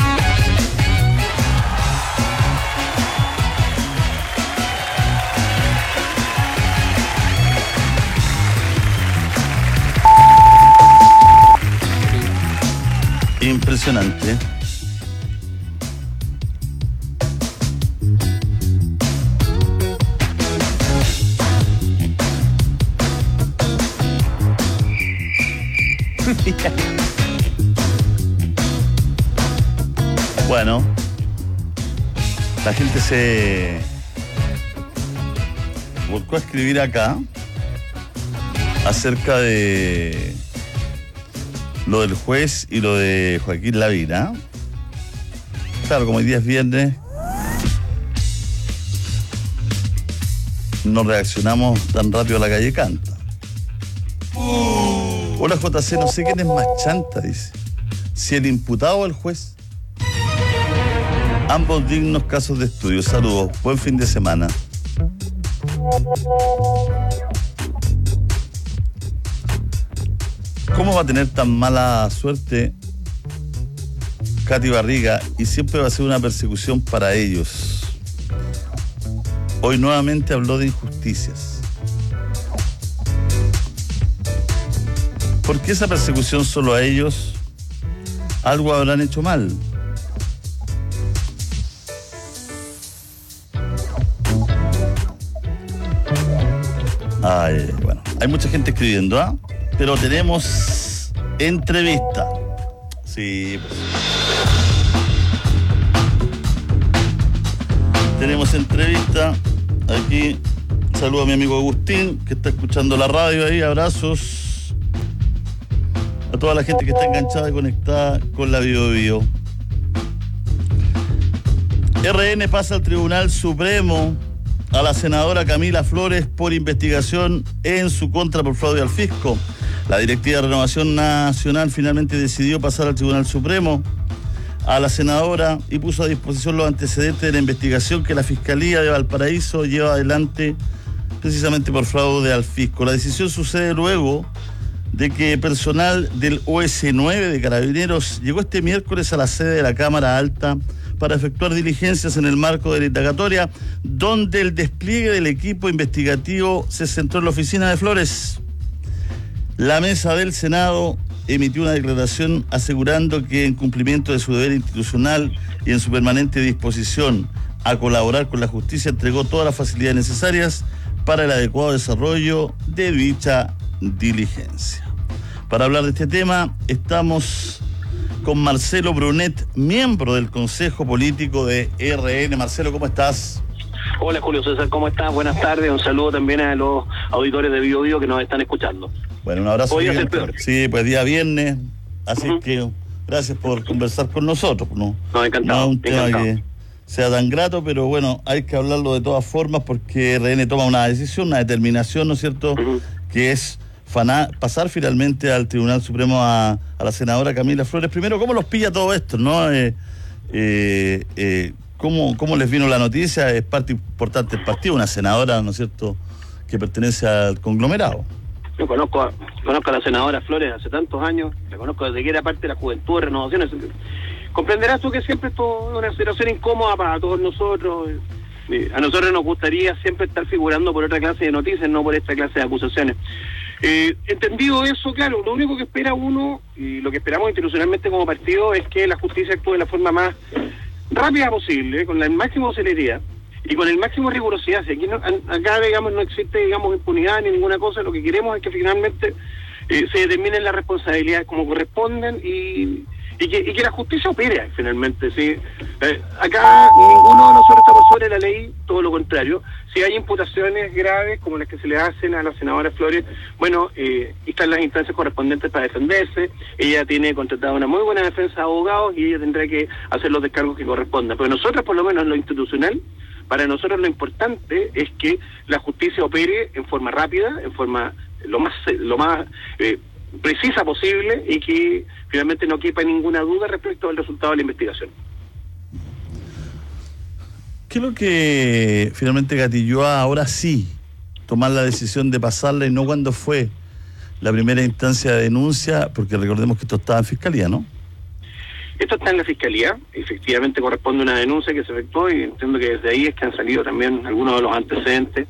Impresionante. Bueno, la gente se volcó a escribir acá acerca de lo del juez y lo de Joaquín Lavín. Claro, como hoy día es viernes, no reaccionamos tan rápido a la calle Canta. Hola JC, no sé quién es más chanta, dice. Si el imputado o el juez. Ambos dignos casos de estudio. Saludos, buen fin de semana. ¿Cómo va a tener tan mala suerte Katy Barriga y siempre va a ser una persecución para ellos? Hoy nuevamente habló de injusticias. ¿Por qué esa persecución solo a ellos? Algo habrán hecho mal. Ay, bueno, hay mucha gente escribiendo, pero tenemos entrevista. Sí, pues. Tenemos entrevista. Aquí saludo a mi amigo Agustín, que está escuchando la radio ahí. Abrazos a toda la gente que está enganchada y conectada con la Bio. RN pasa al Tribunal Supremo a la senadora Camila Flores por investigación en su contra por fraude al fisco. La Directiva de Renovación Nacional finalmente decidió pasar al Tribunal Supremo a la senadora y puso a disposición los antecedentes de la investigación que la Fiscalía de Valparaíso lleva adelante precisamente por fraude al fisco. La decisión sucede luego de que personal del OS9 de Carabineros llegó este miércoles a la sede de la Cámara Alta para efectuar diligencias en el marco de la indagatoria, donde el despliegue del equipo investigativo se centró en la oficina de Flores. La mesa del Senado emitió una declaración asegurando que en cumplimiento de su deber institucional y en su permanente disposición a colaborar con la justicia, entregó todas las facilidades necesarias para el adecuado desarrollo de dicha diligencia. Para hablar de este tema, estamos con Marcelo Brunet, miembro del Consejo Político de RN. Marcelo, ¿cómo estás?
Hola Julio César, ¿cómo estás? Buenas tardes, un saludo también a los auditores de Bio que nos están escuchando.
Bueno, un abrazo.
Podría ser peor.
Sí, pues día viernes, así que gracias por conversar con nosotros. No,
encantado.
No es un tema que sea tan grato, pero bueno, hay que hablarlo de todas formas porque RN toma una decisión, una determinación, ¿no es cierto?, que es pasar finalmente al Tribunal Supremo a la senadora Camila Flores. Primero, ¿cómo los pilla todo esto, no? ¿Cómo les vino la noticia? Es parte importante del partido, una senadora, ¿no es cierto?, que pertenece al conglomerado.
Yo conozco a la senadora Flores hace tantos años, la conozco desde que era parte de la Juventud de Renovación. Comprenderás tú que siempre esto es una situación incómoda para todos nosotros. A nosotros nos gustaría siempre estar figurando por otra clase de noticias, no por esta clase de acusaciones. Entendido eso, claro, lo único que espera uno y lo que esperamos institucionalmente como partido es que la justicia actúe de la forma más rápida posible, con la máxima celeridad y con el máximo rigurosidad. Si aquí acá, digamos, no existe, digamos, impunidad ni ninguna cosa, lo que queremos es que finalmente se determinen las responsabilidades como corresponden y que la justicia opere finalmente, ¿sí? Acá ninguno de nosotros está por sobre la ley, todo lo contrario. Si hay imputaciones graves como las que se le hacen a la senadora Flores, bueno, están las instancias correspondientes para defenderse. Ella tiene contratada una muy buena defensa de abogados y ella tendrá que hacer los descargos que correspondan. Pero nosotros, por lo menos en lo institucional, para nosotros lo importante es que la justicia opere en forma rápida, en forma lo más precisa posible y que finalmente no quepa ninguna duda respecto al resultado de la investigación.
¿Qué es lo que finalmente gatilló ahora sí tomar la decisión de pasarla y no cuando fue la primera instancia de denuncia? Porque recordemos que esto estaba en Fiscalía, ¿no?
Esto está en la Fiscalía, efectivamente corresponde a una denuncia que se efectuó y entiendo que desde ahí es que han salido también algunos de los antecedentes.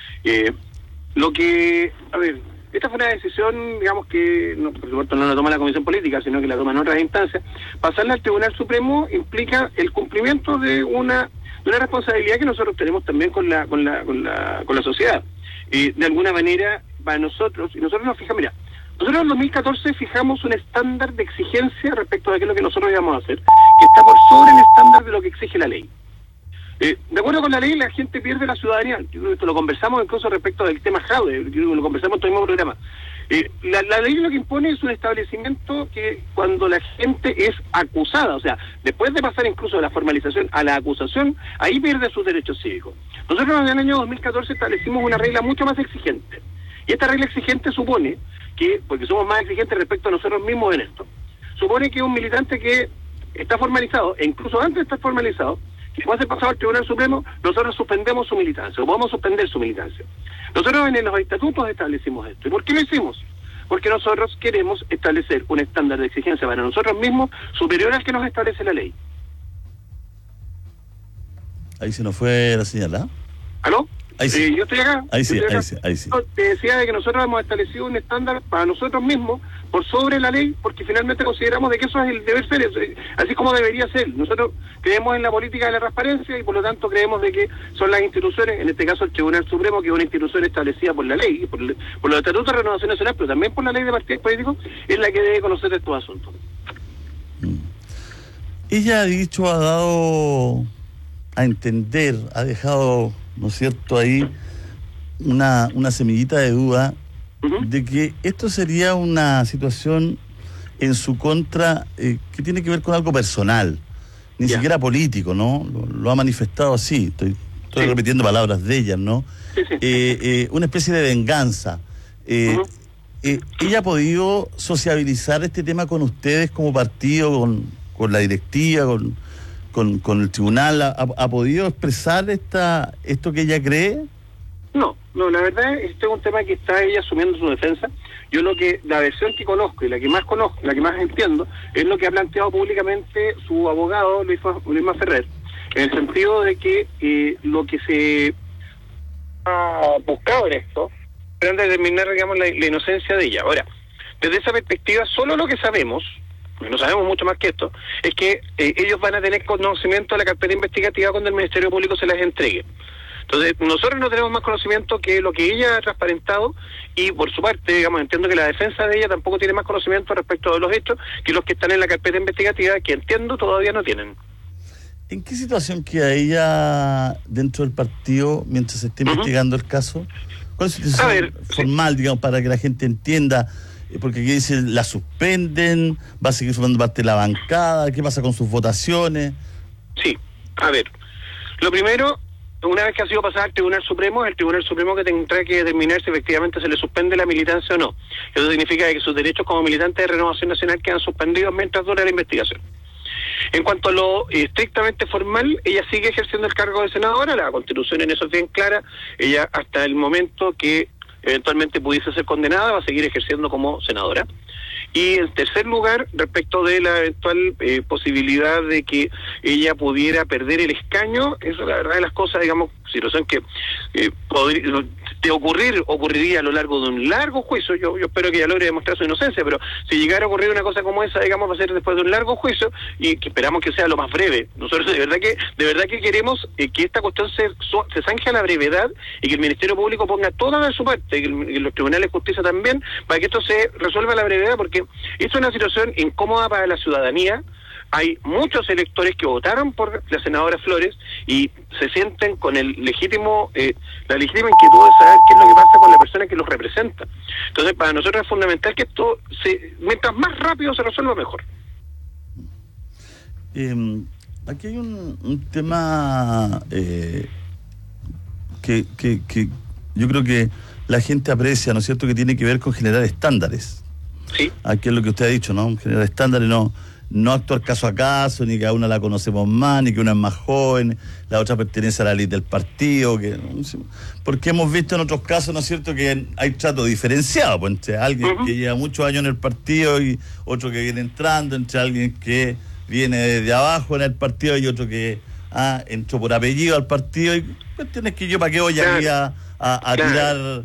Esta fue una decisión, digamos que, no, por supuesto no la toma la Comisión Política, sino que la toman otras instancias. Pasarla al Tribunal Supremo implica el cumplimiento de una responsabilidad que nosotros tenemos también con la sociedad. De alguna manera, para nosotros, y nosotros nos fijamos, nosotros en 2014 fijamos un estándar de exigencia respecto de qué es lo que nosotros íbamos a hacer, que está por sobre el estándar de lo que exige la ley. De acuerdo con la ley, la gente pierde la ciudadanía. Yo creo que esto lo conversamos incluso respecto del tema Jaude, lo conversamos en todo el mismo programa. La ley lo que impone es un establecimiento que cuando la gente es acusada, o sea, después de pasar incluso de la formalización a la acusación, ahí pierde sus derechos cívicos. Nosotros en el año 2014 establecimos una regla mucho más exigente. Y esta regla exigente supone que, porque somos más exigentes respecto a nosotros mismos en esto, supone que un militante que está formalizado, e incluso antes de estar formalizado, que puede ser pasado al Tribunal Supremo, nosotros suspendemos su militancia, o podemos suspender su militancia. Nosotros en los estatutos establecimos esto. ¿Y por qué lo hicimos? Porque nosotros queremos establecer un estándar de exigencia para nosotros mismos superior al que nos establece la ley.
Ahí se nos fue la señal, ¿ah?
¿Aló?
Ahí sí.
Yo estoy acá.
Ahí sí.
Te decía de que nosotros hemos establecido un estándar para nosotros mismos por sobre la ley, porque finalmente consideramos de que eso es el deber ser, así como debería ser. Nosotros creemos en la política de la transparencia y por lo tanto creemos de que son las instituciones, en este caso el Tribunal Supremo, que es una institución establecida por la ley, por los estatutos de Renovación Nacional, pero también por la ley de partidos políticos, es la que debe conocer estos asuntos.
Ella ha dado a entender, ha dejado, ¿no es cierto?, ahí una semillita de duda de que esto sería una situación en su contra que tiene que ver con algo personal, ni siquiera político, ¿no? Lo ha manifestado así, estoy repitiendo palabras de ella, ¿no? Una especie de venganza. ¿Ella ha podido sociabilizar este tema con ustedes como partido, con la directiva, con el tribunal? ¿Ha podido expresar esto que ella cree?
No, la verdad este es un tema que está ella asumiendo su defensa. Yo la versión que conozco y la que más entiendo, es lo que ha planteado públicamente su abogado Luis Ferrer, en el sentido de que lo que se ha buscado en esto es determinar, digamos, la inocencia de ella. Ahora, desde esa perspectiva, solo lo que sabemos, porque no sabemos mucho más que esto, es que ellos van a tener conocimiento de la carpeta investigativa cuando el Ministerio Público se las entregue. Entonces, nosotros no tenemos más conocimiento que lo que ella ha transparentado y, por su parte, digamos, entiendo que la defensa de ella tampoco tiene más conocimiento respecto de los hechos que los que están en la carpeta investigativa, que entiendo todavía no tienen.
¿En qué situación queda ella dentro del partido mientras se esté investigando el caso? ¿Cuál es su situación formal, digamos, para que la gente entienda? Porque aquí dice, la suspenden, va a seguir formando parte de la bancada, ¿qué pasa con sus votaciones?
Sí, a ver, lo primero, una vez que ha sido pasada al Tribunal Supremo, es el Tribunal Supremo que tendrá que determinar si efectivamente se le suspende la militancia o no. Eso significa que sus derechos como militante de Renovación Nacional quedan suspendidos mientras dure la investigación. En cuanto a lo estrictamente formal, ella sigue ejerciendo el cargo de senadora, la Constitución en eso es bien clara, ella hasta el momento que eventualmente pudiese ser condenada va a seguir ejerciendo como senadora. Y en tercer lugar, respecto de la eventual posibilidad de que ella pudiera perder el escaño, eso la verdad de las cosas, digamos, situación que ocurriría a lo largo de un largo juicio. Yo espero que ella logre demostrar su inocencia, pero si llegara a ocurrir una cosa como esa, digamos, va a ser después de un largo juicio y que esperamos que sea lo más breve. Nosotros de verdad que queremos que esta cuestión se zanje a la brevedad y que el Ministerio Público ponga toda de su parte, que los tribunales de justicia también, para que esto se resuelva a la brevedad, porque esto es una situación incómoda para la ciudadanía. Hay muchos electores que votaron por la senadora Flores y se sienten con la legítima inquietud de saber qué es lo que pasa con la persona que los representa. Entonces, para nosotros es fundamental que esto, mientras más rápido se resuelva, mejor.
Aquí hay un tema que yo creo que la gente aprecia, ¿no es cierto?, que tiene que ver con generar estándares.
Sí.
Aquí es lo que usted ha dicho, ¿no? Generar estándares, no no actuar caso a caso, ni que a una la conocemos más, ni que una es más joven, la otra pertenece a la élite del partido, porque hemos visto en otros casos, ¿no es cierto?, que hay trato diferenciado, pues, entre alguien que lleva muchos años en el partido y otro que viene entrando, entre alguien que viene desde abajo en el partido y otro que entró por apellido al partido, y cuestiones que yo para qué voy aquí a tirar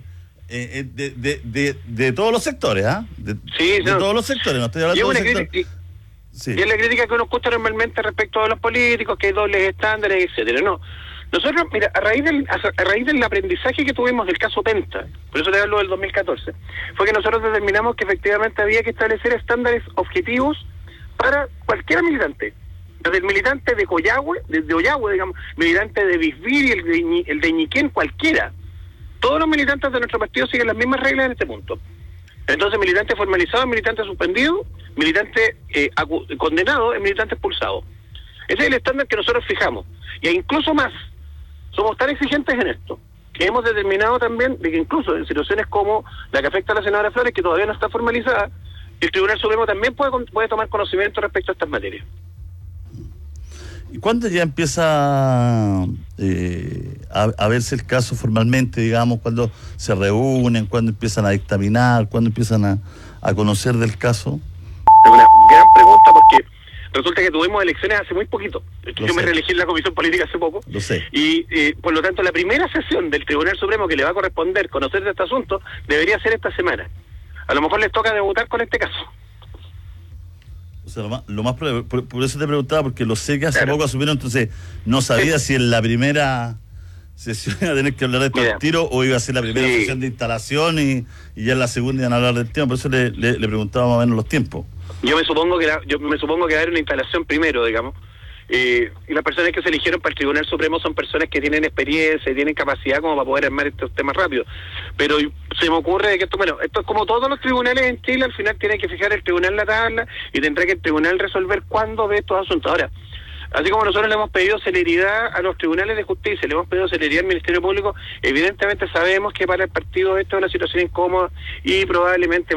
de todos los sectores, de todos los sectores, no estoy hablando de un sector. Sí. Y es la crítica que uno escucha normalmente respecto a los políticos, que hay dobles estándares, etcétera. No, nosotros, mira, a raíz del aprendizaje que tuvimos del caso Penta, por eso te hablo del 2014, fue que nosotros determinamos que efectivamente había que establecer estándares objetivos para cualquier militante. Desde el militante de Coyhaique, de Ollagüe, digamos, militante de Bisbiri, el de Ñiquén, cualquiera. Todos los militantes de nuestro partido siguen las mismas reglas en este punto. Entonces, militante formalizado, militante suspendido, militante condenado, militante expulsado. Ese es el estándar que nosotros fijamos. Y incluso más, somos tan exigentes en esto, que hemos determinado también de que incluso en situaciones como la que afecta a la senadora Flores, que todavía no está formalizada, el Tribunal Supremo también puede tomar conocimiento respecto a estas materias. ¿Y cuándo ya empieza a verse el caso formalmente, digamos, cuando se reúnen, cuando empiezan a dictaminar, cuando empiezan a conocer del caso?
Es una gran pregunta porque resulta que tuvimos elecciones hace muy poquito. Yo me reelegí en la Comisión Política hace poco.
Lo sé.
Y por lo tanto la primera sesión del Tribunal Supremo que le va a corresponder conocer de este asunto debería ser esta semana. A lo mejor les toca debutar con este caso.
O sea, lo más probable, por eso te preguntaba, porque lo sé que hace poco asumieron, entonces no sabía si en la primera sesión iba a tener que hablar de esto al tiro o iba a ser la primera sesión de instalación y ya en la segunda iban a hablar del tema, por eso le preguntaba más o menos los tiempos.
Yo me supongo que va a haber una instalación primero, digamos, y las personas que se eligieron para el Tribunal Supremo son personas que tienen experiencia y tienen capacidad como para poder armar estos temas rápido. Pero se me ocurre que esto es como todos los tribunales en Chile, al final tiene que fijar el tribunal la tabla y tendrá que el tribunal resolver cuándo de estos asuntos. Ahora, así como nosotros le hemos pedido celeridad a los tribunales de justicia, le hemos pedido celeridad al Ministerio Público, evidentemente sabemos que para el partido esto es una situación incómoda y probablemente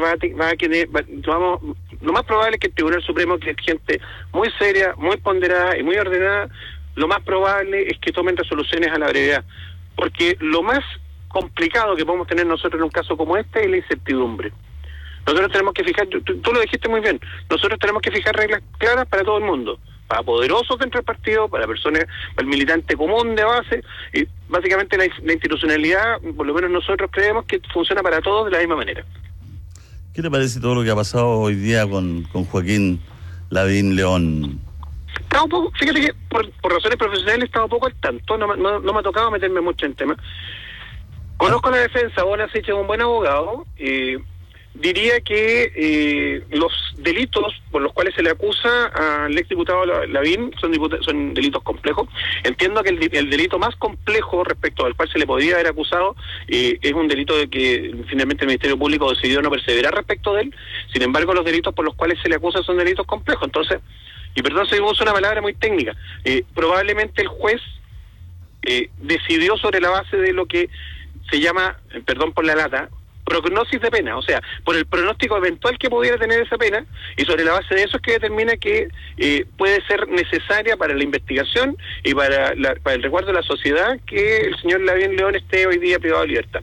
lo más probable es que el Tribunal Supremo, que es gente muy seria, muy ponderada y muy ordenada, lo más probable es que tomen resoluciones a la brevedad. Porque lo más complicado que podemos tener nosotros en un caso como este es la incertidumbre. Nosotros tenemos que fijar, tú lo dijiste muy bien, nosotros tenemos que fijar reglas claras para todo el mundo, para poderosos dentro del partido, para personas, para el militante común de base, y básicamente la institucionalidad, por lo menos nosotros creemos que funciona para todos de la misma manera.
¿Qué te parece todo lo que ha pasado hoy día con Joaquín Lavín León?
Fíjate que por razones profesionales he estado un poco al tanto, no me ha tocado meterme mucho en temas. Conozco la defensa, Bonas es un buen abogado, diría que los delitos por los cuales se le acusa al exdiputado Lavín son delitos complejos. Entiendo que el delito más complejo respecto al cual se le podría haber acusado es un delito de que finalmente el Ministerio Público decidió no perseverar respecto de él. Sin embargo, los delitos por los cuales se le acusa son delitos complejos. Entonces, y perdón si uso una palabra muy técnica, probablemente el juez decidió sobre la base de lo que se llama, perdón por la lata, prognosis de pena, o sea, por el pronóstico eventual que pudiera tener esa pena, y sobre la base de eso es que determina que puede ser necesaria para la investigación y para el resguardo de la sociedad que el señor Lavín León esté hoy día privado de libertad.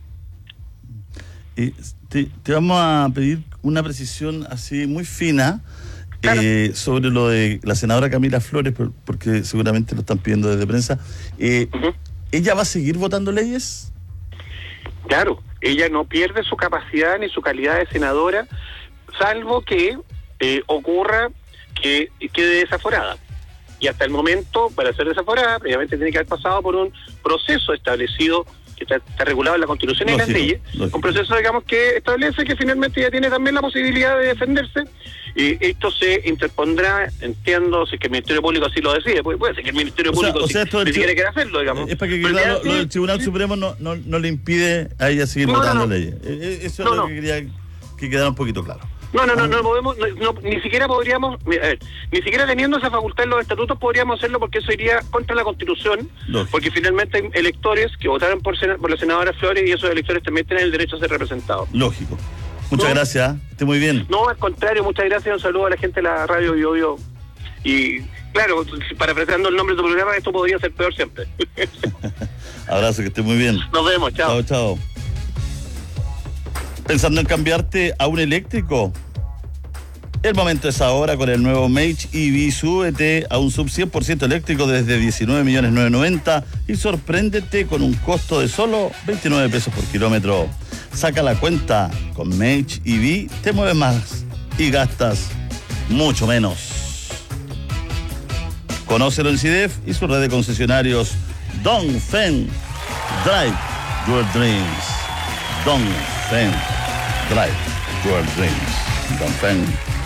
Te vamos a pedir una precisión así muy fina sobre lo de la senadora Camila Flores, porque seguramente lo están pidiendo desde prensa. ¿Ella va a seguir votando leyes?
Claro, ella no pierde su capacidad ni su calidad de senadora, salvo que ocurra que quede desaforada. Y hasta el momento, para ser desaforada, previamente tiene que haber pasado por un proceso establecido, que está regulado en la Constitución y en las leyes, un proceso, digamos, que establece que finalmente ella tiene también la posibilidad de defenderse, y esto se interpondrá, entiendo, si es que el Ministerio Público así lo decide, puede ser que el Ministerio Público ni siquiera quiera hacerlo, digamos.
Es para que claro, lo del Tribunal Supremo no le impide a ella seguir votando leyes. Eso es lo que quería que quedara un poquito claro.
No podemos, ni siquiera podríamos, ni siquiera teniendo esa facultad en los estatutos podríamos hacerlo, porque eso iría contra la Constitución, porque finalmente hay electores que votaron por la senadora Flores y esos electores también tienen el derecho a ser representados.
Lógico. Muchas gracias, esté muy bien.
No, al contrario, muchas gracias, un saludo a la gente de la radio BioBio. Y claro, parafraseando el nombre de tu programa, esto podría ser peor siempre.
Abrazo, que esté muy bien.
Nos vemos, chao.
Chao. ¿Pensando en cambiarte a un eléctrico? El momento es ahora con el nuevo Mage EV. Súbete a un sub 100% eléctrico desde 19.990.000 y sorpréndete con un costo de solo 29 pesos por kilómetro. Saca la cuenta, con Mage EV te mueves más y gastas mucho menos. Conócelo en CIDEF y su red de concesionarios. Dongfeng, drive your dreams. Dongfeng, drive your dreams. Dongfeng.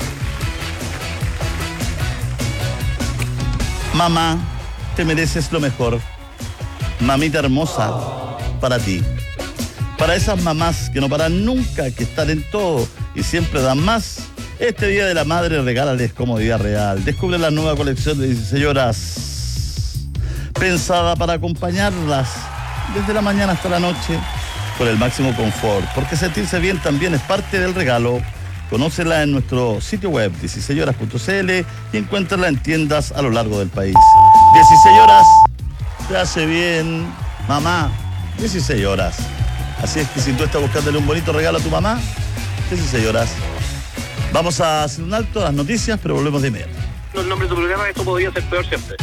Mamá, te mereces lo mejor. Mamita hermosa, para ti. Para esas mamás que no paran nunca, que están en todo y siempre dan más, este Día de la Madre regálales comodidad real. Descubre la nueva colección de 16 horas, pensada para acompañarlas desde la mañana hasta la noche, con el máximo confort, porque sentirse bien también es parte del regalo. Conócela en nuestro sitio web 16horas.cl y encuéntrala en tiendas a lo largo del país. 16 horas te hace bien, mamá. 16 horas. Así es que si tú estás buscándole un bonito regalo a tu mamá, 16 horas. Vamos a hacer un alto a las noticias, pero volvemos de inmediato.
El nombre de tu programa, esto podría ser peor siempre.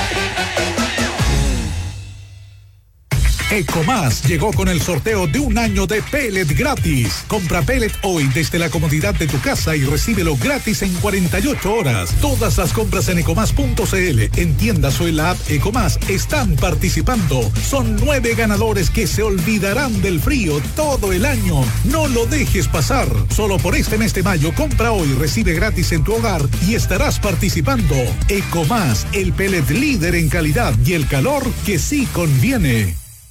Ecomás llegó con el sorteo de un año de pellet gratis. Compra pellet hoy desde la comodidad de tu casa y recíbelo gratis en 48 horas. Todas las compras en ecomás.cl, en tiendas o en la app Ecomás están participando. Son 9 ganadores que se olvidarán del frío todo el año. No lo dejes pasar. Solo por este mes de mayo, compra hoy, recibe gratis en tu hogar y estarás participando. Ecomás, el pellet líder en calidad y el calor que sí conviene.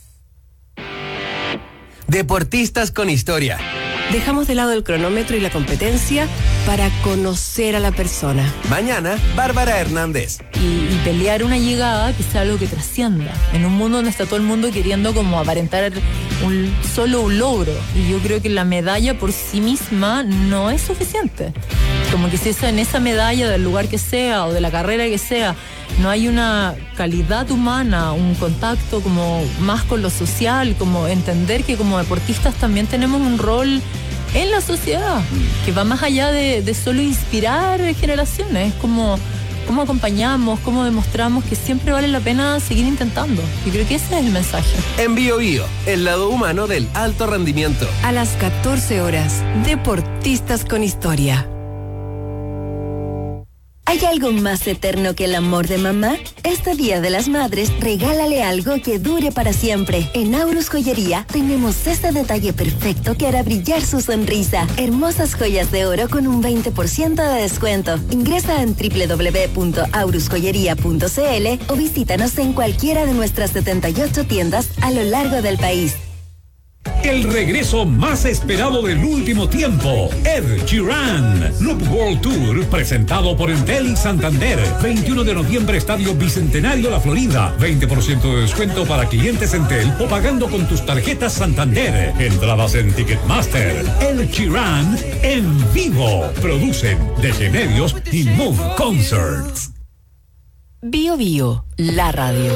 Deportistas con historia.
Dejamos de lado el cronómetro y la competencia para conocer a la persona.
Mañana, Bárbara Hernández.
Y pelear una llegada que sea algo que trascienda. En un mundo donde está todo el mundo queriendo como aparentar solo un logro. Y yo creo que la medalla por sí misma no es suficiente. Como que si en esa medalla del lugar que sea o de la carrera que sea, no hay una calidad humana, un contacto como más con lo social, como entender que como deportistas también tenemos un rol en la sociedad, que va más allá de solo inspirar generaciones, como cómo acompañamos, cómo demostramos que siempre vale la pena seguir intentando. Yo creo que ese es el mensaje.
En BioBio, el lado humano del alto rendimiento.
A las 14 horas, Deportistas con historia.
¿Hay algo más eterno que el amor de mamá? Este Día de las Madres, regálale algo que dure para siempre. En Aurus Joyería tenemos ese detalle perfecto que hará brillar su sonrisa. Hermosas joyas de oro con un 20% de descuento. Ingresa en www.aurusjoyería.cl o visítanos en cualquiera de nuestras 78 tiendas a lo largo del país.
El regreso más esperado del último tiempo, Ed Sheeran. Loop World Tour, presentado por Entel y Santander. 21 de noviembre, Estadio Bicentenario, La Florida. 20% de descuento para clientes Entel o pagando con tus tarjetas Santander. Entradas en Ticketmaster. Ed Sheeran en vivo. Producen DG Medios y Move Concerts.
BioBio, la radio.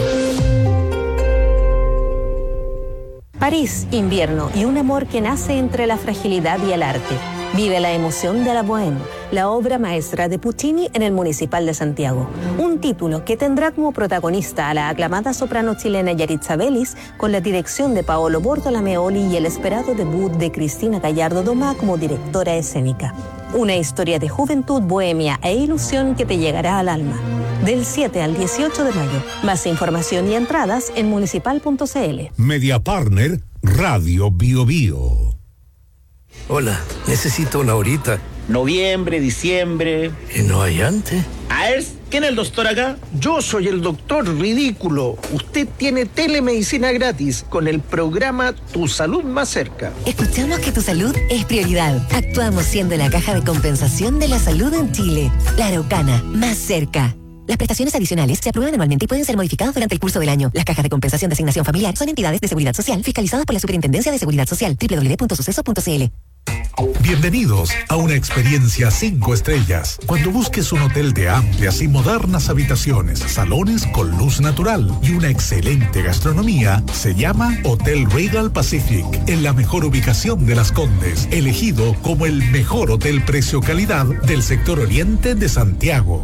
París, invierno y un amor que nace entre la fragilidad y el arte. Vive la emoción de la Bohème, la obra maestra de Puccini en el Municipal de Santiago. Un título que tendrá como protagonista a la aclamada soprano chilena Yaritza Vélez, con la dirección de Paolo Bortolameoli y el esperado debut de Cristina Gallardo Domá como directora escénica. Una historia de juventud, bohemia e ilusión que te llegará al alma. Del 7 al 18 de mayo. Más información y entradas en municipal.cl.
Media Partner, Radio BioBio.
Hola, necesito una horita.
Noviembre, diciembre.
¿Y no hay antes?
A ver, ¿quién es el doctor acá?
Yo soy el doctor ridículo. Usted tiene telemedicina gratis con el programa Tu Salud Más Cerca.
Escuchamos que tu salud es prioridad. Actuamos siendo la caja de compensación de la salud en Chile. La Araucana, más cerca. Las prestaciones adicionales se aprueban anualmente y pueden ser modificadas durante el curso del año. Las cajas de compensación de asignación familiar son entidades de seguridad social fiscalizadas por la Superintendencia de Seguridad Social. www.suceso.cl.
Bienvenidos a una experiencia 5 estrellas. Cuando busques un hotel de amplias y modernas habitaciones, salones con luz natural y una excelente gastronomía, se llama Hotel Regal Pacific, en la mejor ubicación de Las Condes, elegido como el mejor hotel precio-calidad del sector oriente de Santiago.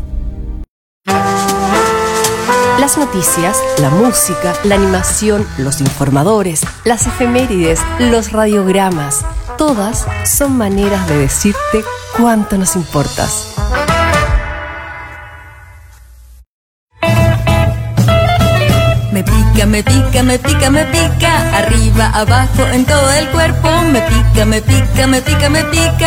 Las noticias, la música, la animación, los informadores, las efemérides, los radiogramas, todas son maneras de decirte cuánto nos importas.
Me pica, me pica, me pica, me pica, arriba, abajo, en todo el cuerpo, me pica, me pica, me pica, me pica.